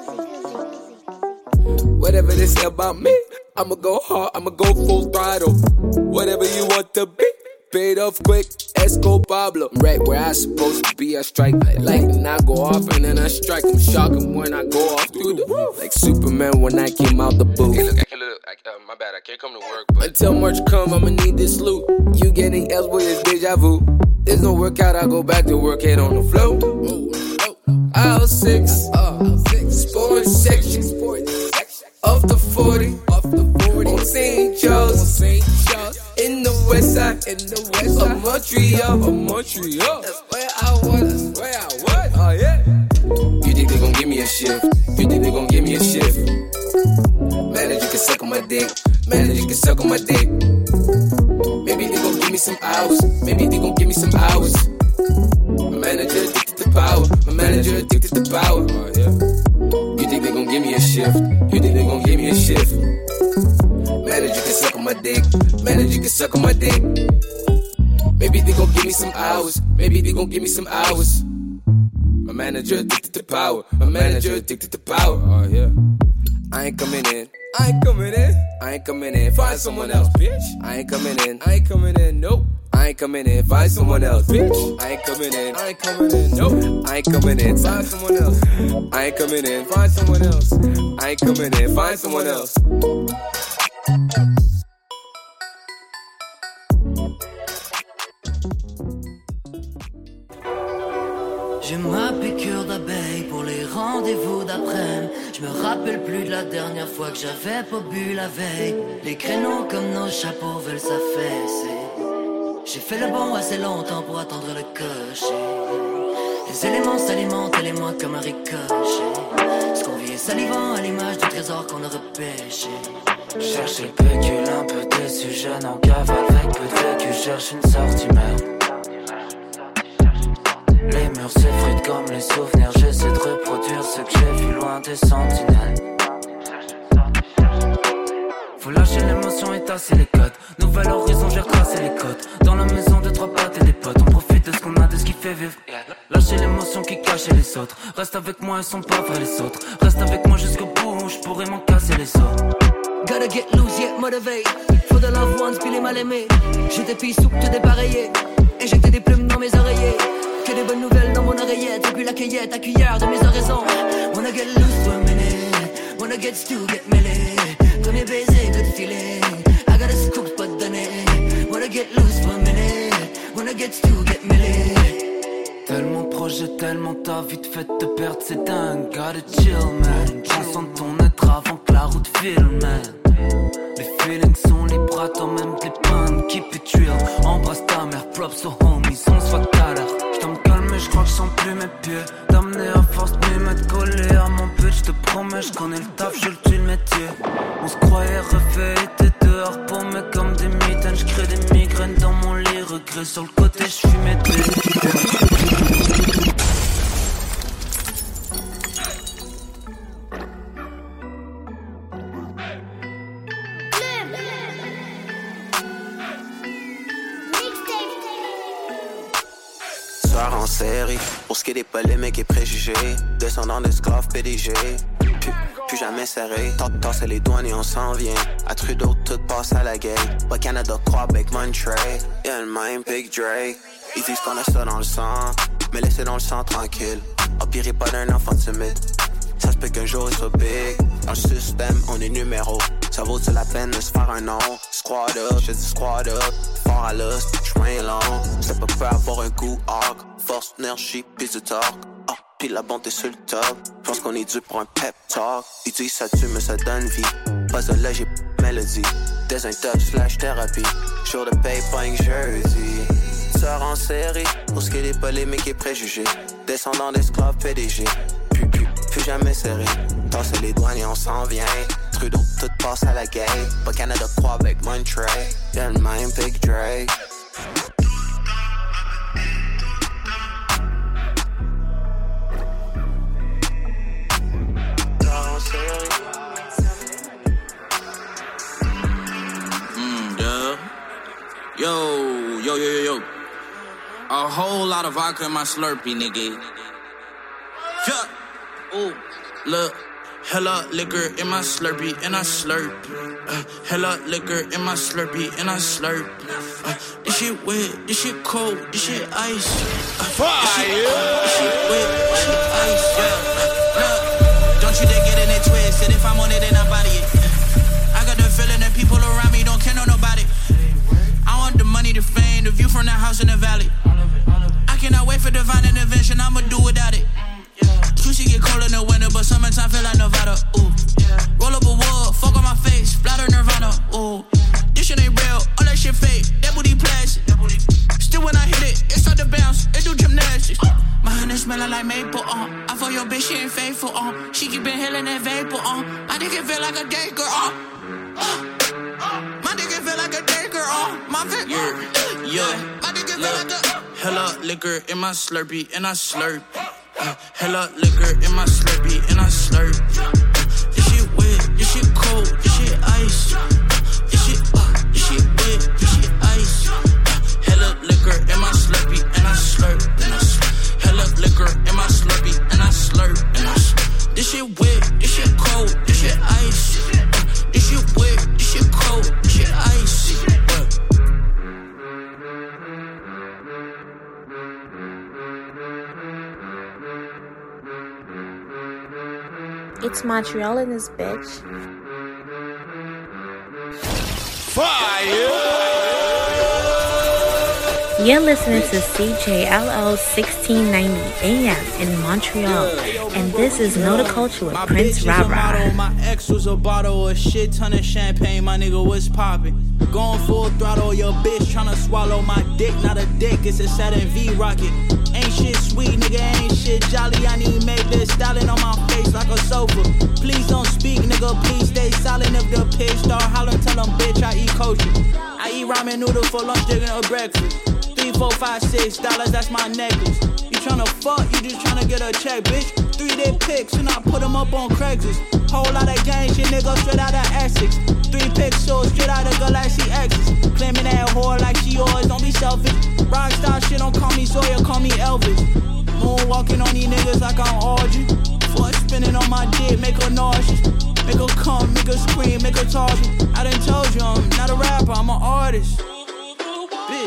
Whatever they say about me, I'ma go hard, I'ma go full throttle. Whatever you want to be, paid off quick, Esco Pablo. Right where I supposed to be, I strike. I lightning, I go off and then I strike. I'm shocking when I go off through the roof. Like Superman when I came out the booth. Hey, look, my bad, I can't come to work, but until March come, I'ma need this loot. You getting else, boy, it's deja vu. There's no workout, I go back to work, head on the floor. Aisle 6, sports section, off the 40, on St. Charles, in the west side, of Montreal, that's where I was, oh yeah. You think they gon' give me a shift, manager can suck on my dick, maybe they gon' give me some hours, My manager addicted to power, oh yeah. You think they gon' give me a shift, manager can suck on my dick, maybe they gon' give me some hours, My manager addicted to power, oh yeah. I ain't coming in, find someone else, bitch. I ain't coming in, nope. I ain't coming in, find someone else, bitch. I ain't coming in, nope. I ain't coming in, find someone else. I ain't coming in, find someone else. I ain't coming in, find someone else. J'ai ma piqûre d'abeille pour les rendez-vous d'après. Je me rappelle plus de la dernière fois que j'avais pas bu la veille. Les créneaux comme nos chapeaux veulent s'affaisser. J'ai fait le bon assez longtemps pour attendre le cocher. Les éléments s'alimentent et les mois comme un ricochet. Ce qu'on vit est salivant à l'image du trésor qu'on a repêché. Cherche le pécule, un peu déçu, jeune en cavale avec peu de vécu. Cherche une sortie même. Les murs s'effritent comme les souvenirs. J'essaie de reproduire ce que j'ai vu loin des sentinelles. Faut lâcher l'émotion et tasser les codes. Nouvel horizon, j'ai retracé les côtes. Dans la maison de trois pattes et des potes. On profite de ce qu'on a, de ce qui fait vivre. Lâcher l'émotion qui cache les autres. Reste avec moi, ils sont pas vrais les autres. Reste avec moi jusqu'au bout, je pourrais m'en casser les os. Gotta get loose, yet motivate. For the loved ones, puis les mal aimés. J'étais pis soupe, tout dépareillé. Injecter des plumes dans mes oreillers. Que des bonnes nouvelles dans mon oreillette. Et puis la cueillette à cuillère de mes oraisons. Wanna get loose for a minute. Wanna get stew, get mêlé. Premier baiser, good feeling. I got a scoop, pas de données. Wanna get loose for a minute. Wanna get stew, get mêlé. Tellement projet, tellement t'as vite fait de te perdre, c'est dingue. Gotta chill, man. Prends de ton être avant que la route file, man. Les feelings sont libres à toi, même tes pannes. Keep it real. Embrasse ta mère, props aux homies, on se voit tout à l'heure. J't'en calme et j'crois que j'sens plus mes pieds. T'amener à force de m'être collé à mon but. J'te promets, j'connais le taf, je le tue le métier. On se croyait refait, t'es dehors pour me comme des mitaines. J'crée des migraines dans mon lit, regret sur le côté, j'fumais des. En série, pour ce qui est des polémiques et préjugés, descendant d'esclaves PDG, plus jamais serré, tasser les douanes et on s'en vient, à Trudeau tout passe à la gueule, pas Canada croit avec Montreal, y'a le même Big Dre, ils disent qu'on a ça dans le sang, mais laissez dans le sang tranquille, empirez pas d'un enfant timide, ça se peut qu'un jour il soit big, dans le système on est numéro, ça vaut-il la peine de se faire un nom, squad up, je dis squad up, fort à l'os, chemin long, ça peut pas avoir un goût hard, force, énergie, pis du torque, ah, pis la bonté sur le top, j'pense qu'on est dû pour un pep talk, ils disent ça tue mais ça donne vie, pas de là j'ai mélodie, désintox slash thérapie, jour de paye pas un jersey, sort en série, pour ce qui est des polémiques et préjugés, descendant d'esclaves PDG, plus jamais serré, tasser les douanes et on s'en vient, Trudeau tout passe à la gueule, pas Canada croit avec Montreal, y'a le même Big Dre. Yo. A whole lot of vodka in my Slurpee, nigga. Yeah. Ooh, look. Hella liquor in my Slurpee and I slurp. Hella liquor in my Slurpee and I slurp. This shit wet, this shit cold, this shit ice. This shit wet, this shit ice. Don't you dare get in it twisted. If I'm on it, then I body it. I got the feeling that people around me don't care no nobody. I want the money, the fame, the view from the house in the valley. I cannot wait for divine intervention, I'ma do without it. Sushi get cold in the winter, but summertime feel like Nevada. Ooh, roll up a wood, fuck on my face, splatter Nirvana. Ooh, this shit ain't real, all that shit fake. That booty plastic. Still when I hit it, it start to bounce, it do gymnastics. My honey smelling like maple. I for your bitch, she ain't faithful. She keep inhaling that vapor. My dick it feel like a day girl. My dick it feel like a day girl. My dick, yeah. My dick it feel like a. Hella liquor in my Slurpee and I slurp. Hella liquor in my Slurpee and I slurp. This shit wet, this shit cold, this shit ice. This shit wet, this shit ice. Hella liquor in my Slurpee and I slurp. Hella liquor in my Slurpee and I slurp. This shit wet, this shit cold, this shit ice. This shit wet, this shit cold, this shit ice. It's Montreal in this bitch. Fire! You're listening to CJLO 1690 AM in Montreal, and this is Know the Culture with Prince Rara. My ex was a bottle, a shit ton of champagne, my nigga was popping. Going full throttle, your bitch tryna swallow my dick, not a dick, it's a Saturn V rocket. Ain't shit sweet, nigga, ain't shit jolly. I need to make this styling on my face like a sofa. Please don't speak, nigga, please stay silent. If the pigs start hollering, tell them, bitch, I eat kosher. I eat ramen noodle for lunch, dinner, or breakfast. $3, $4, $5, $6, that's my necklace. You tryna fuck, you just tryna get a check, bitch. 3-day pics, and I put them up on Craigslist. Whole lot of gang shit, nigga, straight out of Essex. 3 pixels, straight out of Galaxy X's. Claiming that whore like she yours, don't be selfish. Rockstar shit, don't call me Sawyer, call me Elvis. Moonwalking on these niggas like I'm Audrey. Foot spinning on my dick, make her nauseous. Make her come, make her scream, make her talk. I done told you, I'm not a rapper, I'm an artist. Bitch.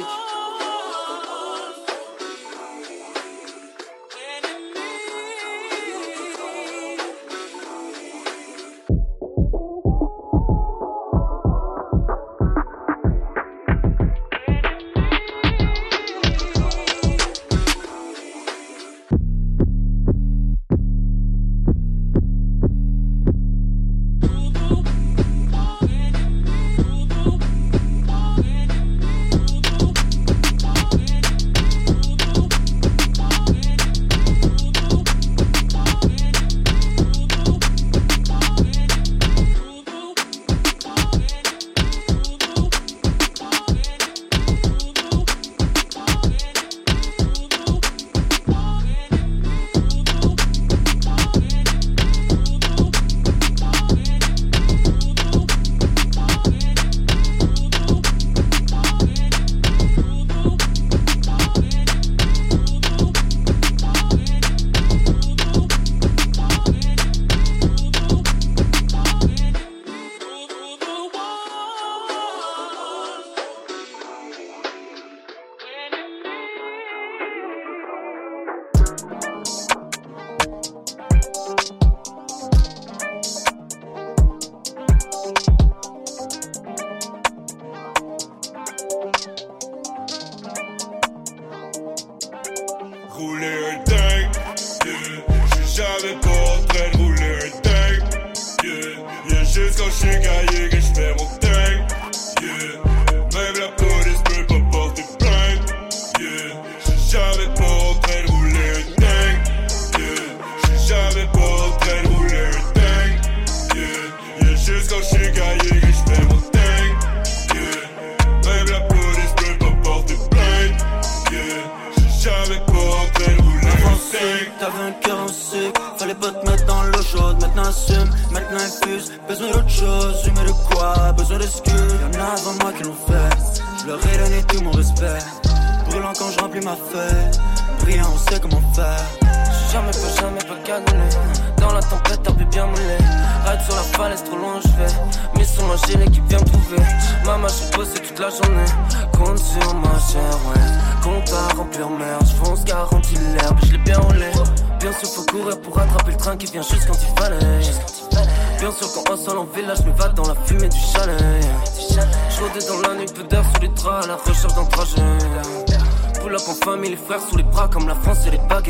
Jamais pas calmer. Dans la tempête, t'as pu bien mouler. balade sur la falaise, trop loin je vais. Mais sur ma gilet qui vient me trouver. Maman, j'ai bossé toute la journée. Compte sur ma chair, ouais. Compte à remplir merde. J'fonce, garantie l'herbe, je l'ai bien roulé. Bien sûr, faut courir pour rattraper le train qui vient juste quand il fallait. Bien sûr, quand on sort en village, je me bats dans la fumée du chalet. J'rôdais dans la nuit, peu d'heures sous les draps, à la recherche d'un trajet. Pull up en famille, les frères sous les bras, comme la France et les baguettes.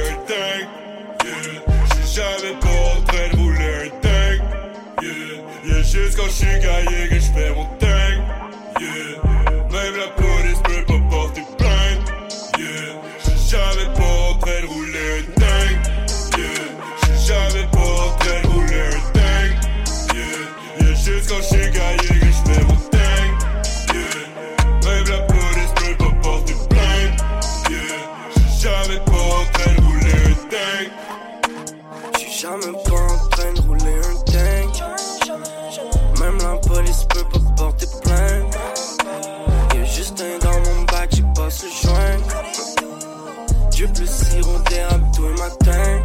J'suis jamais pas en train de rouler un tank. Yeah, juste quand j'suis gaillé que j'fais mon tank. Yeah, même la police peut pas porter plainte. Yeah, j'suis jamais pas en train de rouler un tank. Yeah, j'suis jamais pas en train de rouler un tank. Yeah, juste quand j'suis gaillé que j'fais mon tank. Yeah, même la police peut pas porter plainte. Yeah, j'suis jamais pas en train de rouler un tank. J'suis jamais pas en train de rouler un tank. Même la police peut pas porter plainte. Y'a juste un dans mon bac, j'ai pas ce joint. Dieu plus sirop d'érable tous les matins.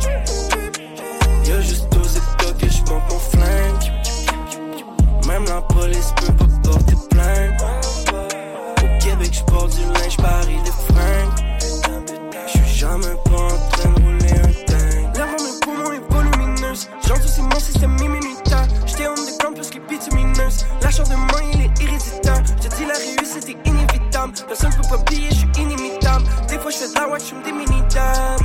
Y'a juste 12 états que j'pompe mon flingue. Même la police peut pas porter plainte. Au Québec j'porte du linge, Paris des fringues. J'suis jamais pas en train de rouler un tank. L'air dans mes poumons est volumineuse. J'entends c'est mon système immunitaire. J'étais underground plus que bitumineuse. L'acharnement il est héréditaire. J'te dis la réussite est inévitable. Personne peut pas plier, j'suis inimitable. Des fois j'fais de la watch, j'suis des mini-dames.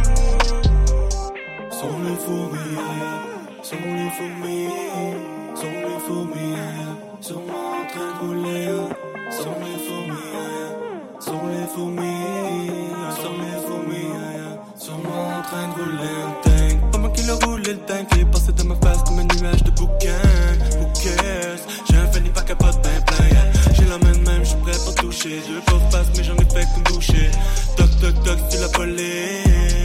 Sont les fourmis, sont les fourmis, sont les fourmis, sont en train de rouler. Sont les fourmis, sont les fourmis, sont les fourmis, sont en train de rouler un tank. Pas moi qui le roule le tank, il est passé de ma face comme un nuage de bouquins. Who cares? J'ai un fanny pas capable ben plein. J'ai la main même, j'suis prêt pour toucher. Je veux pas face mais j'en ai fait qu'une bouchée. Toc toc toc, c'est la police.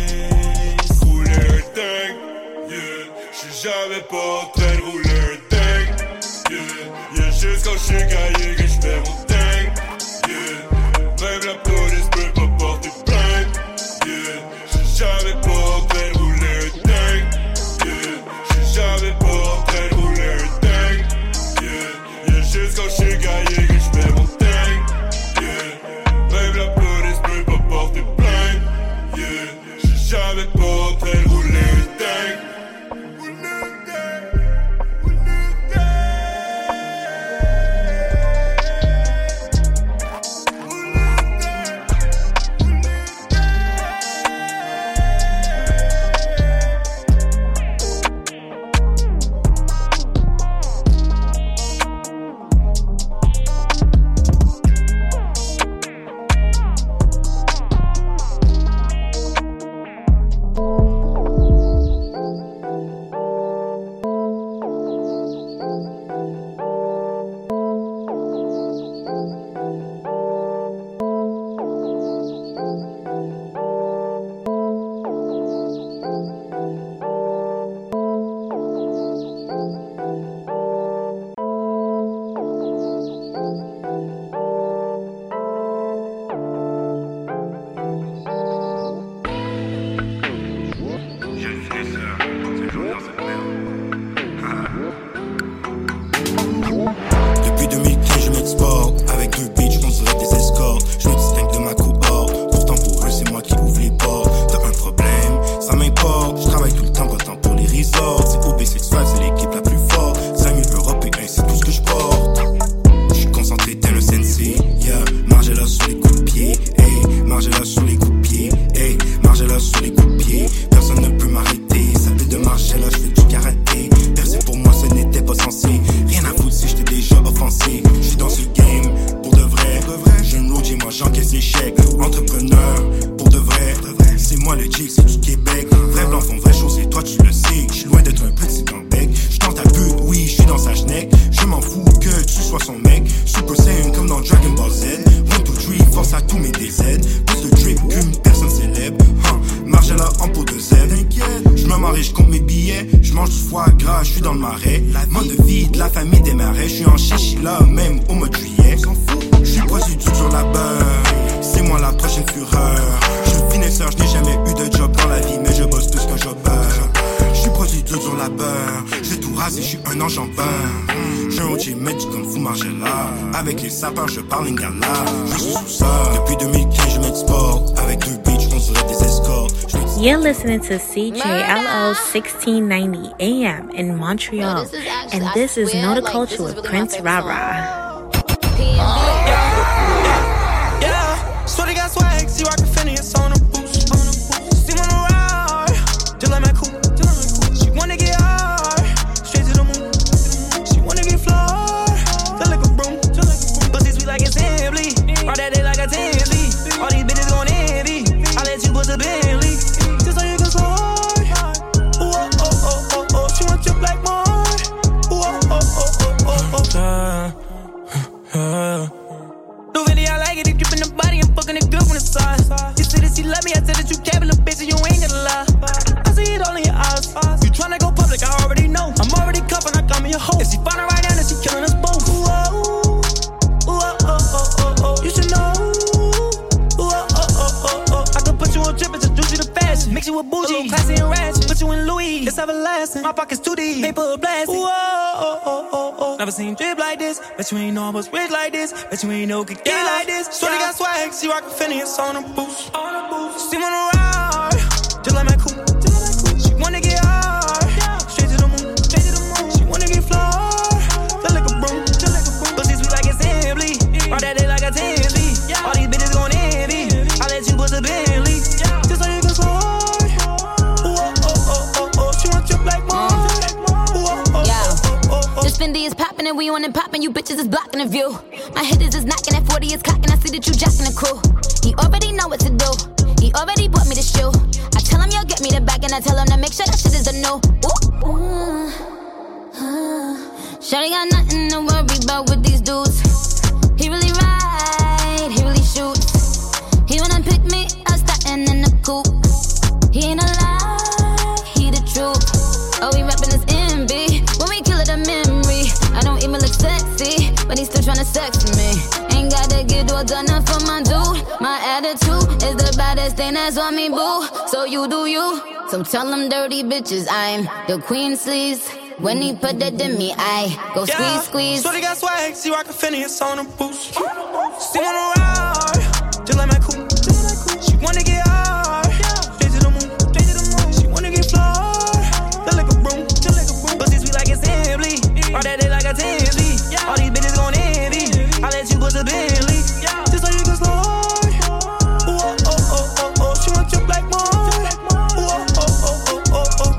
Rouler un tank, yeah. J'suis jamais pas en train de rouler un tank, yeah. Juste quand j'suis gaillé que j'fais mon tank, yeah. Même la police peut pas porter plainte, yeah. J'suis jamais pas en train de rouler un tank, yeah. J'suis jamais pas en train de rouler un tank, yeah. Juste quand j'suis gaillé que j'fais mon tank, yeah. Même la police peut pas porter plainte, yeah. J'suis jamais pas en train de rouler un tank. Depuis 2015 je m'exporte. Avec deux bitches on dirait des escortes. Je me distingue de ma cohorte. Pourtant pour eux c'est moi qui ouvre les portes. T'as un problème, ça m'importe. Je travaille tout le temps, pas tant pour les resorts. C'est OB65, c'est l'équipe la plus forte. 5000 européens, c'est tout ce que je porte. Je suis concentré tel le sensei, yeah. Margez-la sur les coups de pied, hey. Margez-la sur les coups de pied, hey. Margez-la sur les coups de pied. Personne ne peut m'arrêter. Ça fait de marcher là, je fais du karaté. Percer pour moi ce n'était pas censé. Rien à foutre si j'étais déjà offensé. J'suis dans ce game, pour de vrai. J'ai une road, moi j'encaisse échec. Entrepreneur, pour de vrai. C'est moi le G, c'est du Québec. Vrai blanc font vraie chose et toi tu le sais. J'suis loin d'être un petit bec. J'suis dans ta pute, oui, j'suis dans sa schneck. Je m'en fous que tu sois son mec. Super Saiyan comme dans Dragon Ball Z. 1, 2, 3, force à tous mes DZ. Plus de drip qu'une personne célèbre. Margella en peau de Z. J'me marie, j'compte mes billets. J'mange du foie gras, j'suis dans le marais. Mode de vie de la famille des marais. J'suis en chichila même au mois de juillet. J'suis poisson sur la beurre. C'est moi la prochaine fureur. J'suis finesseur, j'n'ai jamais eu de job dans la vie, mais je bosse plus qu'un jobber. J'suis prostituée sur la la beurre. J'ai tout rasé, j'suis un enjambeur. J'suis un OG Mitch comme vous marchez là. Avec les sapeurs, je parle lingala. J'suis sous ça. Depuis 2015, je m'exporte. Avec deux bitches, on dirait des escortes. You're listening to CJLL 1690 AM in Montreal, and this is Know the Culture with Prince Rara. Yeah, so they got swag, see rockin' Phineas on the boost. See one around, just like my cool. She wanna get hard, straight to the moon. She wanna get floored, just like a broom. Pussy sweet like it's Emily, ride that day like a Tinsley. All these bitches gon' envy, I let you put the Bentley. Just so you can slide. Ooh, oh, oh, oh, oh, she want your black boy. Ooh, oh, oh, oh, oh, oh. New video, I like it. If drippin' the body and fucking it good when it's size. You said that she love me, I said that you cabin' a bitch and you ain't gonna lie. I see it all in your eyes. You tryna go public, I already know. I'm already cuffin', I got me a hoe. If she find her right now, then she killin' us both. Ooh, oh, ooh, oh, oh, oh, oh, oh. You should know. Ooh, oh, oh, oh, oh, oh. I could put you on trip, it's a juicy to fashion. Mix you with bougie, classy and ratchet. Put you in Louis, it's everlasting. My pockets too deep, paper blasting. Ooh, oh, oh, oh, oh, oh. Never seen drip like this, but you ain't know I was rich like this. Bet you ain't know could get like this. So they got swag, see rockin' Phineas on the boost. See one around, just like my cool. She wanna get hard, straight to the moon. She wanna get floored, just like a broom. Pussy sweet like it's Emily, ride that day like a Tinsley. All these bitches gon' envy, I let you put the Bentley. Just so you can slide. Ooh, oh, oh, oh, oh, oh. She want your black boy. Ooh, oh, oh, oh, oh, oh. This Fendi is poppin' and we on and poppin', you bitches is blocking the view. My hitters is knocking at 40 is cocking, I see that you jacking the crew. He already know what to do, he already bought me the shoe. I tell him you'll get me the bag and I tell him to make sure that shit is the new. Shawty got nothing to worry about with these dudes. He really ride, he really shoots. He wanna pick me up, startin' in the coupe. He ain't a lie, he the truth. Oh, we rapping this envy, when we kill it a memory. I don't even look sexy, but he's still tryna sex me. Ain't gotta get all done up for my dude. My attitude is the baddest thing that's on me, boo. So you do you. So tell them dirty bitches I'm the queen sleaze. When he put that in me, I go squeeze, squeeze. So they got swag, see rockin' Phineas on the boost. See one around, just like my cool. She wanna get hard, straight to the moon. She wanna get floored, just like a broom. Pussy sweet like it's Emily, ride that day like a Tinsley. All these bitches gon' envy, I let you put the Bentley. Just so you can slide. Ooh, oh, oh, oh, oh, oh. She want your black boy. Ooh, oh, oh, oh, oh, oh, oh.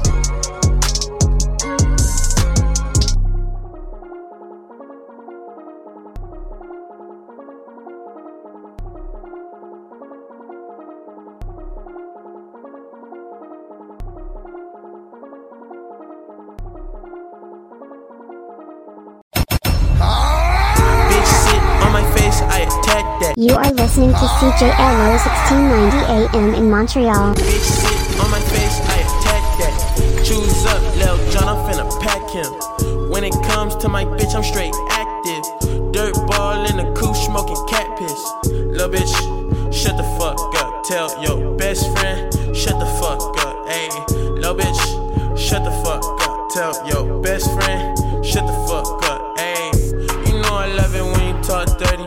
You are listening to CJLO 1690 AM in Montreal. Bitch sit on my face, I attack that. Choose up, Lil John, I'm finna pack him. When it comes to my bitch, I'm straight active. Dirt ball in the coupe, smoking cat piss. Lil bitch, shut the fuck up. Tell your best friend, shut the fuck up. Ayy, lil bitch, shut the fuck up. Tell your best friend, shut the fuck up. Ayy, you know I love it when you talk dirty.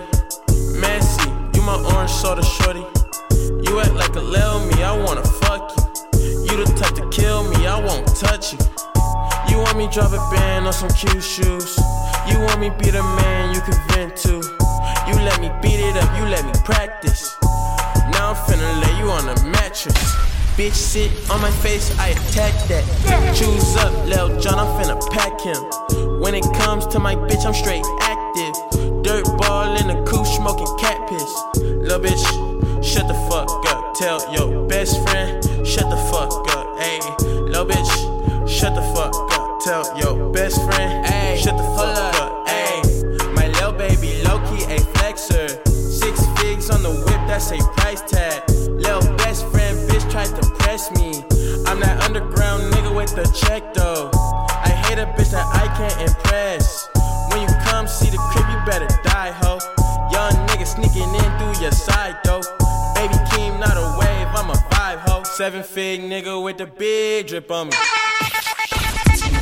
Messy, you my orange soda shorty. You act like a lil me, I wanna fuck you. You the type to kill me, I won't touch you. You want me drop a band on some cute shoes. You want me be the man you can vent to. You let me beat it up, you let me practice. Now I'm finna lay you on a mattress. Bitch sit on my face, I attack that. Choose up, Lil John, I'm finna pack him. When it comes to my bitch, I'm straight active. Dirt ball in the coupe, smoking cat piss. Lil bitch, shut the fuck up. Tell your best friend, shut the fuck up. Ayy, lil bitch, shut the fuck up. Tell your best friend, ayy, shut the fuck up. Ayy, my lil baby low-key a flexer. 6 figs on the whip, that's a price tag. Lil best friend, bitch tried to press me. I'm that underground nigga with the check though. I hate a bitch that I can't impress. When you come see the crib, you better die, ho. Young nigga sneaking in through your side, though. Baby Keem, not a wave, I'm a vibe, ho. 7 fig nigga with the big drip on me.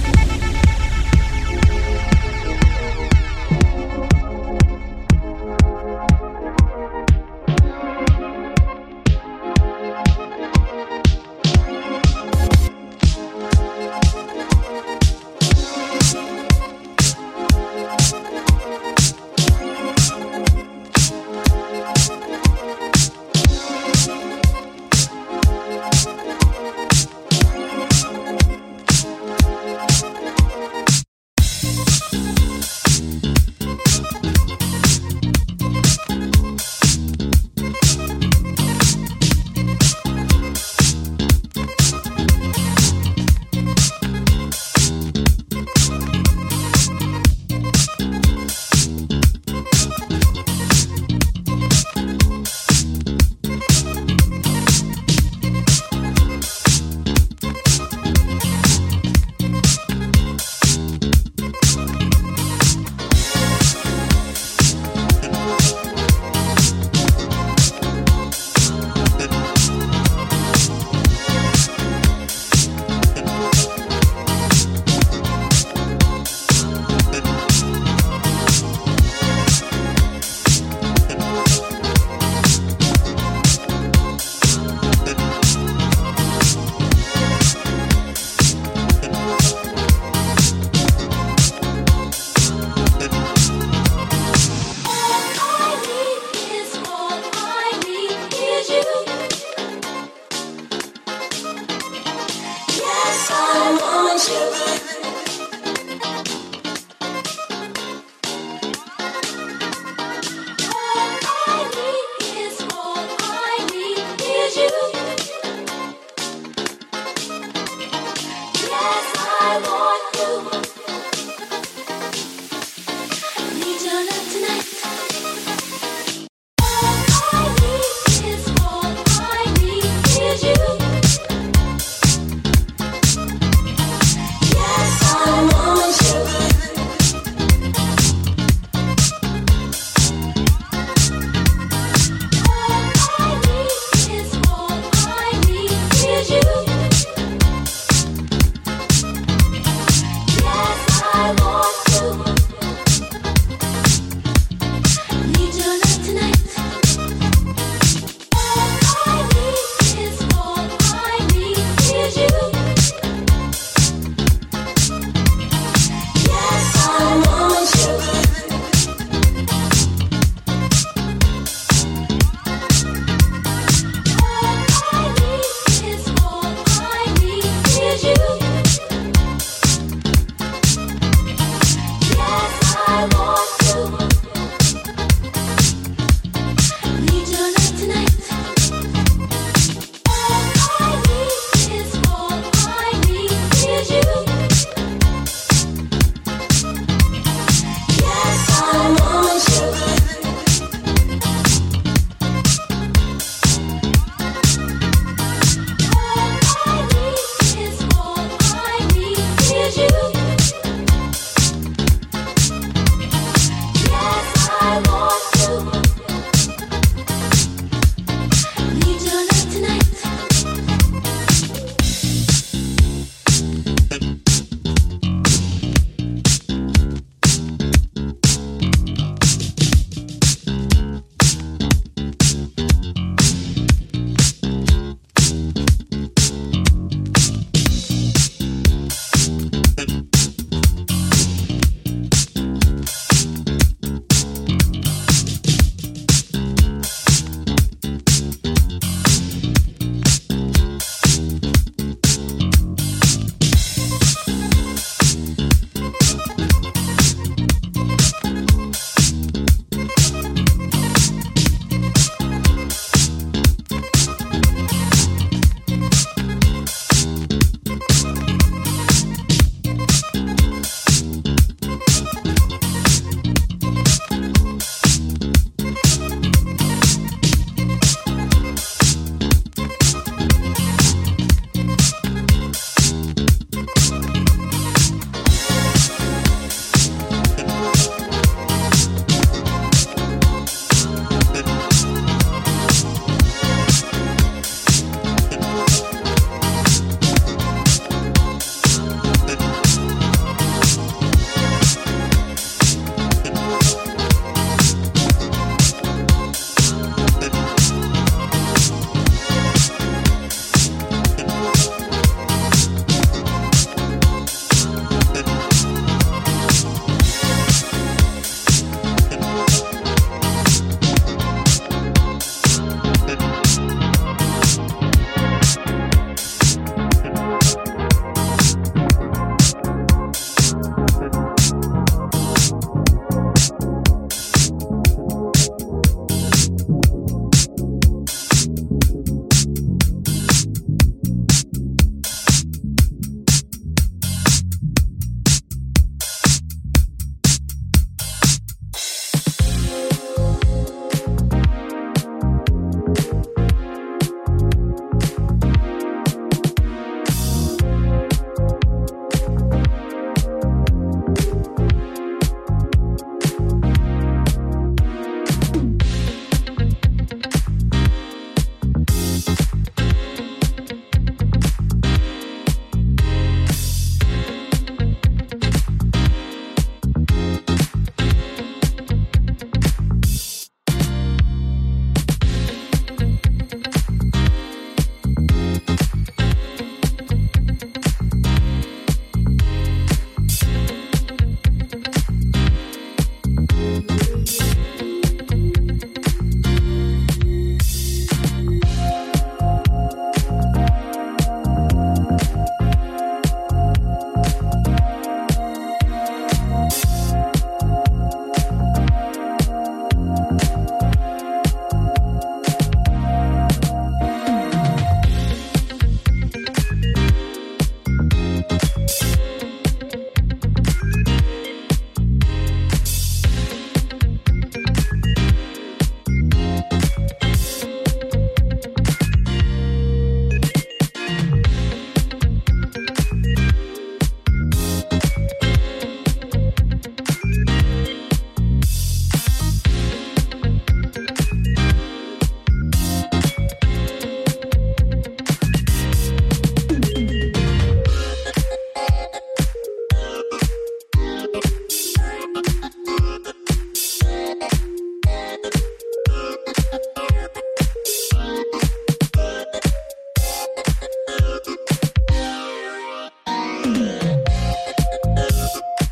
you.